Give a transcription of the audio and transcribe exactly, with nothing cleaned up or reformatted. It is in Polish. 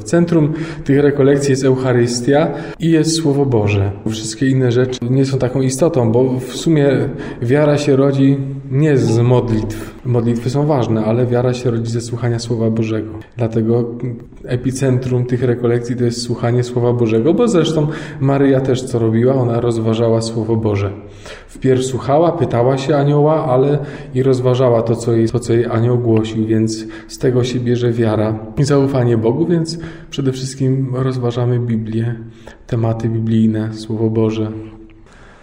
centrum tych rekolekcji jest Eucharystia i jest Słowo Boże. Wszystkie inne rzeczy nie są taką istotą, bo w sumie wiara się rodzi nie z modlitw. Modlitwy są ważne, ale wiara się rodzi ze słuchania Słowa Bożego. Dlatego epicentrum tych rekolekcji to jest słuchanie Słowa Bożego, bo zresztą Maryja też co robiła? Ona rozważała Słowo Boże. Wpierw słuchała, pytała się anioła, ale i rozważała to, co jej, to, co jej anioł głosił, więc z tego się bierze wiara i zaufanie Bogu, więc przede wszystkim rozważamy Biblię, tematy biblijne, Słowo Boże.